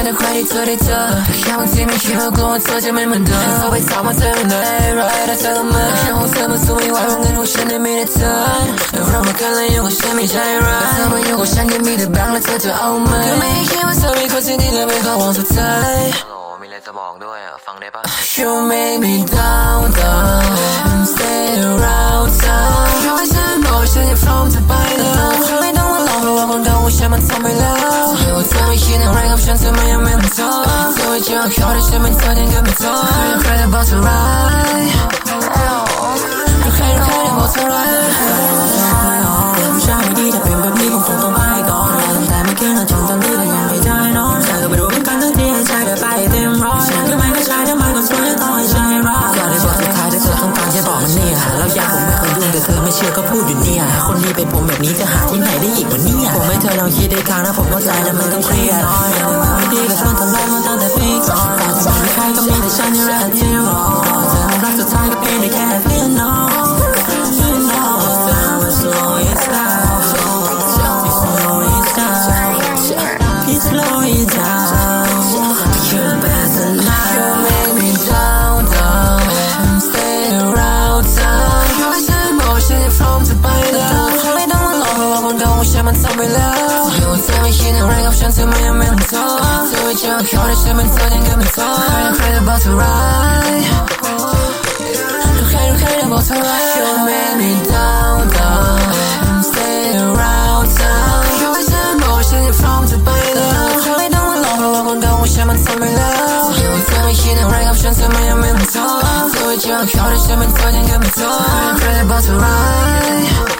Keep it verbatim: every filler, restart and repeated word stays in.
แต่ใครที่เธอได้เจอแค่บางทีไม่คิดว่ากลัวเธอจะไม่เหมือนเดิมเขาไปถามว่าเธอเป็นไหนไรแต่เธอก็มาแค่ของเธอมันสู้ไม่ไหวเพราะเงินของฉันได้มีแต่เธอเรามากันแล้วอยู่กับฉันไม่ใช่ไรเธอมาอยู่กับฉันยังมีแต่แบงค์และเธอจะเอาไหมก็ไม่คิดว่าเธอเป็นคนที่ดีและเป็นความหวังสุดท้ายมีอะไรจะบอกด้วยอ่ะฟังได้ปะ You make me down down and stay around town แค่ว่าฉันบอกฉันจะพร้อมจะไปแล้วเธอไม่ต้องมาหลอกเพราะว่าคนเดาว่าฉันมันทำไปแล้วให้ว่าเธอไม่คิดอะไรกับฉันเธอไม่ยังไม่ต้องทนเธอไม่เจอเขาที่ฉันเป็นเธอยังเกินไม่ทนใครจะบอกเธอร้ายใครใครจะบอกเธอร้ายผู้ชายไม่ดีถ้าเป็นแบบนี้คงคงต้องไปก่อนแต่ไม่คิดว่าจนตอนนี้ก็ยังไม่ได้นอนเธอก็ไม่รู้เป็นกันทั้งที่ให้ใจได้ไปเต็มร้อยฉันก็ไม่ก็ใช่ทำไมคนสวยจะต้องให้ใจร้ายอยากได้บอกสุดท้ายถ้าเธอต้องการจะบอกมันเนี่ยแล้วอยากผมไม่เคยยุ่งแต่เธอไม่เชื่อก็พูดอยู่เนี่ยคนดีเป็นผมแบบนี้จะหาที่ไหนได้อีกวะเนี่ยผมให้เธอลองคิดได้ครั้งนะผมเข้าใจแล้วมันต้องเครียดไม่ดีก็ชวนทำลายมันตั้งแต่ปีก่อนแต่จะไม่ใครก็มีแต่ฉันที่รักที่รอเธอรักสุดท้ายก็เป็นได้แค่เพียงน้องSlow it down, you're better now. You make me down, down, and stay around town. แค่ว่าฉันบอกฉันจะพร้อมจะไปแล้วเธอไม่ต้องมาหลอกเพราะว่าคนเดาว่าฉันมันทำไปแล้วให้ว่าเธอไม่คิดอะไรกับฉันเธอไม่ยังไม่ต้องทนเธอไม่เจอเขาที่ฉันเป็นเธอยังเกินไม่ทนใครจะบอกเธอร้ายใครใครจะบอกเธอร้าย You make me down, down, and stay around town. แค่ว่าฉันบอกฉันจะพร้อมจะไปแล้วคนเดาว่าฉันมันทำไปแล้วให้ว่าเธอไม่คิดอะไรกับฉันเธอไม่ยังไม่ต้องทนเธอไม่เจอเขาที่ฉันเป็นเธอยังเกินไม่ทนใครจะบอกเธอร้าย